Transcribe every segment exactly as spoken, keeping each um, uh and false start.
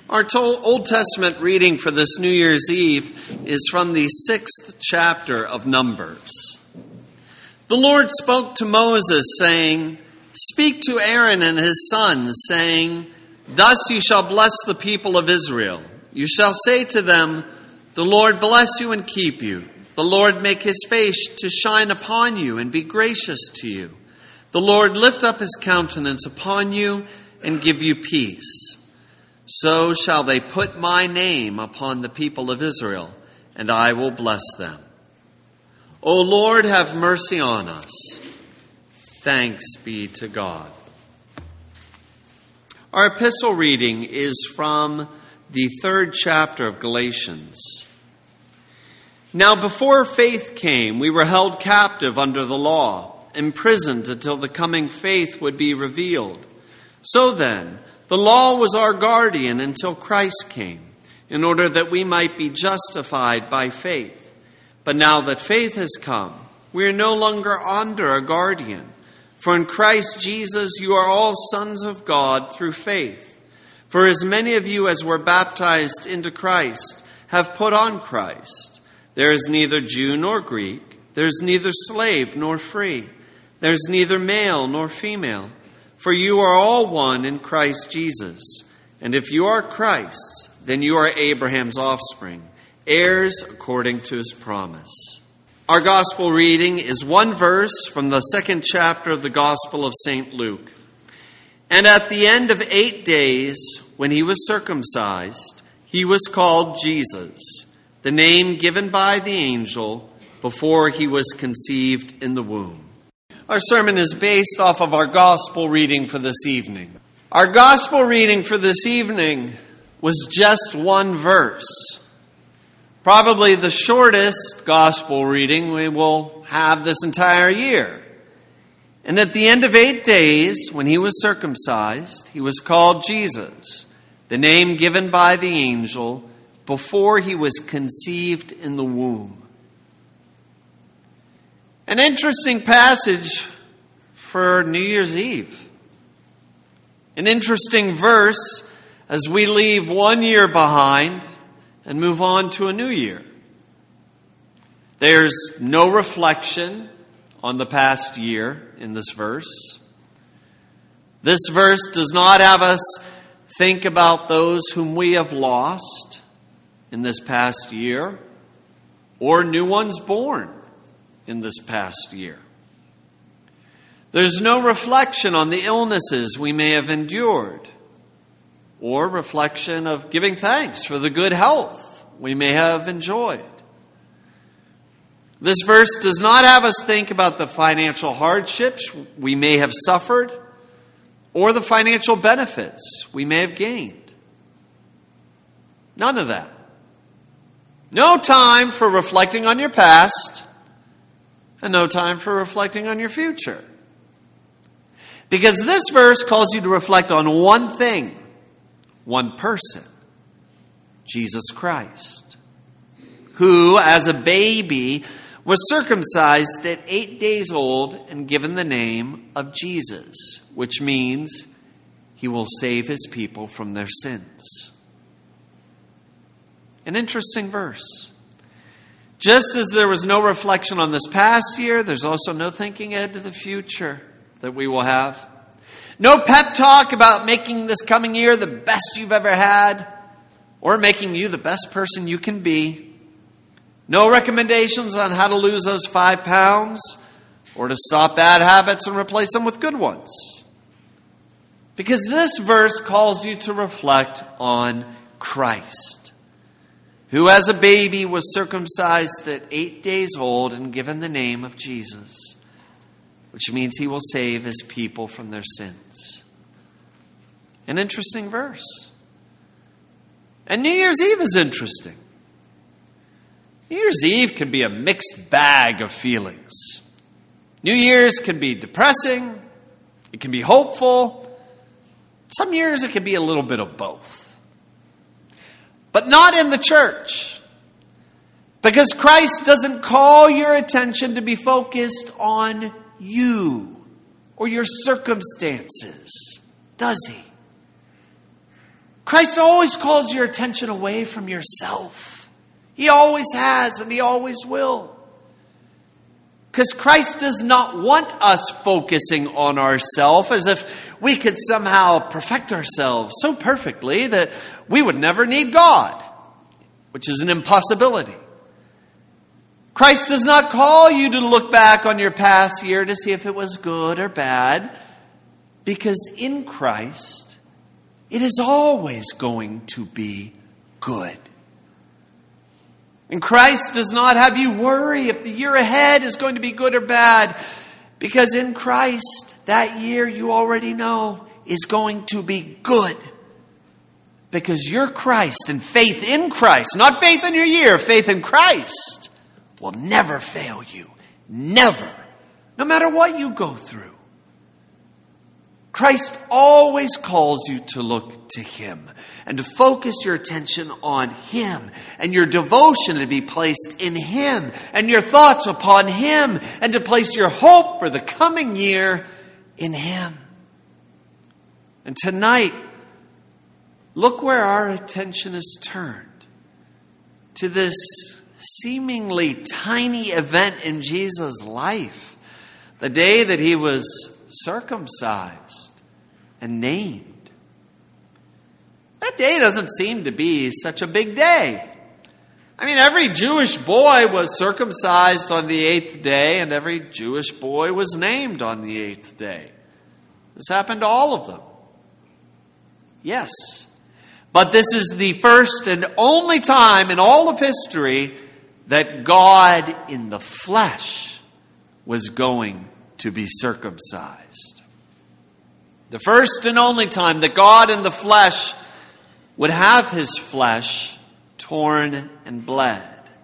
Our Old Testament reading for this New Year's Eve is from the sixth chapter of Numbers. The Lord spoke to Moses, saying, "Speak to Aaron and his sons, saying, Thus you shall bless the people of Israel. You shall say to them, The Lord bless you and keep you. The Lord make his face to shine upon you and be gracious to you. The Lord lift up his countenance upon you and give you peace. So shall they put my name upon the people of Israel, and I will bless them. O Lord, have mercy on us. Thanks be to God." Our epistle reading is from the third chapter of Galatians. Now before faith came, we were held captive under the law, imprisoned until the coming faith would be revealed. So then, the law was our guardian until Christ came, in order that we might be justified by faith. But now that faith has come, we are no longer under a guardian. For in Christ Jesus you are all sons of God through faith. For as many of you as were baptized into Christ have put on Christ. There is neither Jew nor Greek. There is neither slave nor free. There is neither male nor female. For you are all one in Christ Jesus. And if you are Christ's, then you are Abraham's offspring, heirs according to his promise. Our gospel reading is one verse from the second chapter of the Gospel of Saint Luke. And at the end of eight days, when he was circumcised, he was called Jesus, the name given by the angel before he was conceived in the womb. Our sermon is based off of our gospel reading for this evening. Our gospel reading for this evening was just one verse. Probably the shortest gospel reading we will have this entire year. And at the end of eight days, when he was circumcised, he was called Jesus, the name given by the angel before he was conceived in the womb. An interesting passage for New Year's Eve. An interesting verse as we leave one year behind and move on to a new year. There's no reflection on the past year in this verse. This verse does not have us think about those whom we have lost in this past year or new ones born in this past year. There's no reflection on the illnesses we may have endured, or reflection of giving thanks for the good health we may have enjoyed. This verse does not have us think about the financial hardships we may have suffered, or the financial benefits we may have gained. None of that. No time for reflecting on your past, and no time for reflecting on your future. Because this verse calls you to reflect on one thing, one person, Jesus Christ, who as a baby was circumcised at eight days old and given the name of Jesus, which means he will save his people from their sins. An interesting verse. Just as there was no reflection on this past year, there's also no thinking ahead to the future that we will have. No pep talk about making this coming year the best you've ever had, or making you the best person you can be. No recommendations on how to lose those five pounds, or to stop bad habits and replace them with good ones. Because this verse calls you to reflect on Christ, who as a baby was circumcised at eight days old and given the name of Jesus, which means he will save his people from their sins. An interesting verse. And New Year's Eve is interesting. New Year's Eve can be a mixed bag of feelings. New Year's can be depressing. It can be hopeful. Some years it can be a little bit of both. But not in the church. Because Christ doesn't call your attention to be focused on you or your circumstances, does he? Christ always calls your attention away from yourself. He always has, and he always will. Because Christ does not want us focusing on ourselves as if we could somehow perfect ourselves so perfectly that we would never need God, which is an impossibility. Christ does not call you to look back on your past year to see if it was good or bad, because in Christ, it is always going to be good. And Christ does not have you worry if the year ahead is going to be good or bad, because in Christ, that year you already know is going to be good. Because your Christ and faith in Christ, not faith in your year, faith in Christ, will never fail you. Never. No matter what you go through. Christ always calls you to look to Him and to focus your attention on Him and your devotion to be placed in Him and your thoughts upon Him and to place your hope for the coming year in Him. And tonight, look where our attention is turned. To this seemingly tiny event in Jesus' life. The day that He was circumcised and named. That day doesn't seem to be such a big day. I mean, every Jewish boy was circumcised on the eighth day, and every Jewish boy was named on the eighth day. This happened to all of them. Yes. But this is the first and only time in all of history that God in the flesh was going to be circumcised. The first and only time that God in the flesh would have His flesh torn and bled.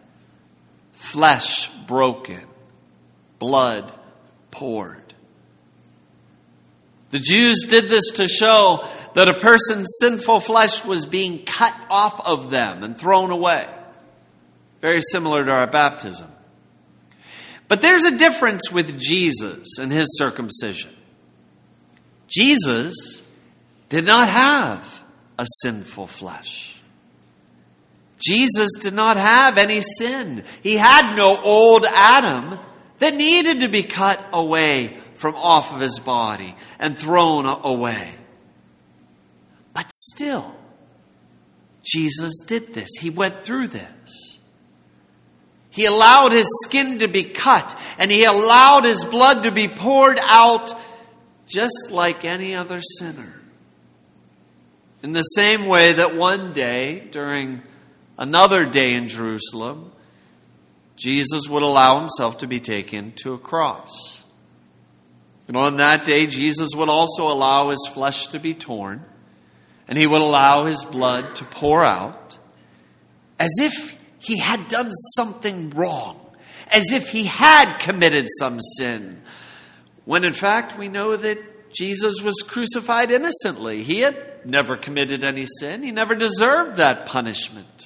Flesh broken. Blood poured. The Jews did this to show that a person's sinful flesh was being cut off of them and thrown away. Very similar to our baptism. But there's a difference with Jesus and His circumcision. Jesus did not have a sinful flesh. Jesus did not have any sin. He had no old Adam that needed to be cut away from off of His body and thrown away. But still, Jesus did this. He went through this. He allowed His skin to be cut, and He allowed His blood to be poured out just like any other sinner. In the same way that one day, during another day in Jerusalem, Jesus would allow Himself to be taken to a cross. And on that day, Jesus would also allow His flesh to be torn, and He would allow His blood to pour out, as if He had done something wrong, as if He had committed some sin, when in fact we know that Jesus was crucified innocently. He had never committed any sin. He never deserved that punishment.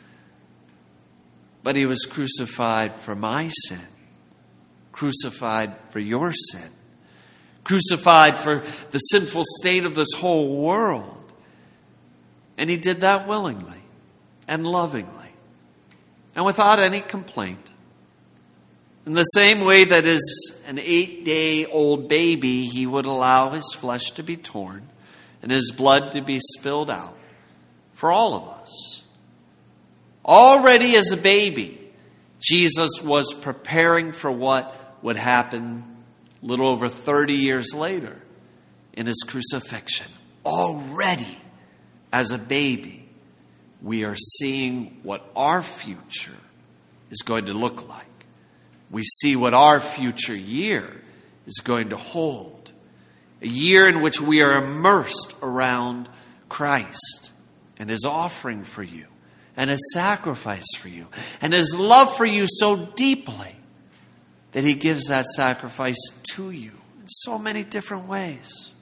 But He was crucified for my sin, crucified for your sin, crucified for the sinful state of this whole world. And He did that willingly and lovingly. And without any complaint. In the same way that as an eight-day-old baby, He would allow His flesh to be torn and His blood to be spilled out for all of us. Already as a baby, Jesus was preparing for what would happen a little over thirty years later in His crucifixion. Already as a baby, we are seeing what our future is going to look like. We see what our future year is going to hold. A year in which we are immersed around Christ and His offering for you and His sacrifice for you and His love for you so deeply that He gives that sacrifice to you in so many different ways.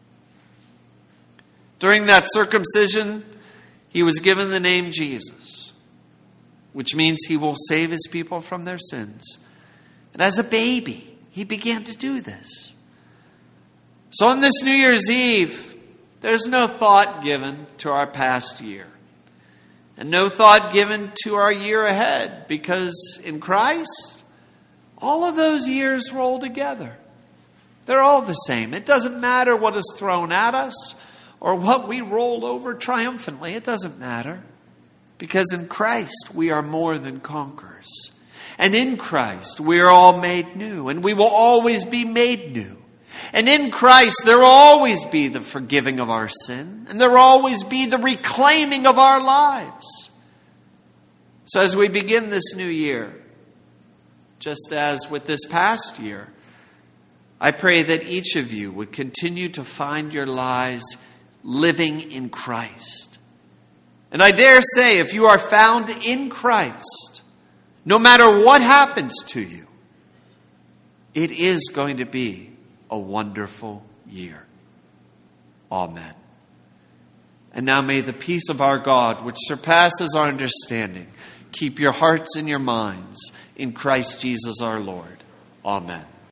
During that circumcision, He was given the name Jesus, which means He will save His people from their sins. And as a baby, He began to do this. So on this New Year's Eve, there's no thought given to our past year. And no thought given to our year ahead, because in Christ, all of those years roll together. They're all the same. It doesn't matter what is thrown at us or what we roll over triumphantly. It doesn't matter. Because in Christ, we are more than conquerors. And in Christ, we are all made new. And we will always be made new. And in Christ, there will always be the forgiving of our sin. And there will always be the reclaiming of our lives. So as we begin this new year, just as with this past year, I pray that each of you would continue to find your lives living in Christ. And I dare say, if you are found in Christ, no matter what happens to you, it is going to be a wonderful year. Amen. And now may the peace of our God, which surpasses our understanding, keep your hearts and your minds in Christ Jesus our Lord. Amen.